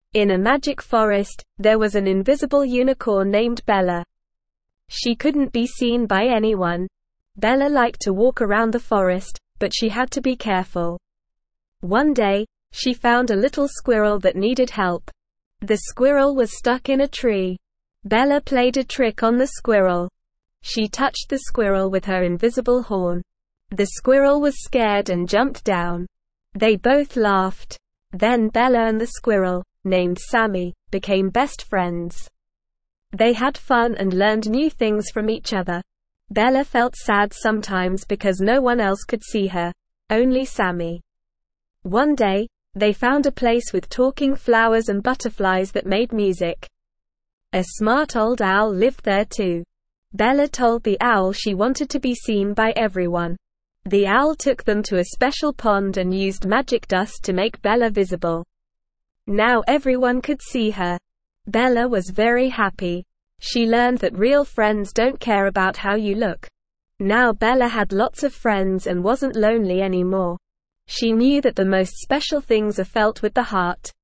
In a magic forest, there was an invisible unicorn named Bella. She couldn't be seen by anyone. Bella liked to walk around the forest, but she had to be careful. One day, she found a little squirrel that needed help. The squirrel was stuck in a tree. Bella played a trick on the squirrel. She touched the squirrel with her invisible horn. The squirrel was scared and jumped down. They both laughed. Then Bella and the squirrel, named Sammy, became best friends. They had fun and learned new things from each other. Bella felt sad sometimes because no one else could see her, only Sammy. One day, they found a place with talking flowers and butterflies that made music. A smart old owl lived there too. Bella told the owl she wanted to be seen by everyone. The owl took them to a special pond and used magic dust to make Bella visible. Now everyone could see her. Bella was very happy. She learned that real friends don't care about how you look. Now Bella had lots of friends and wasn't lonely anymore. She knew that the most special things are felt with the heart.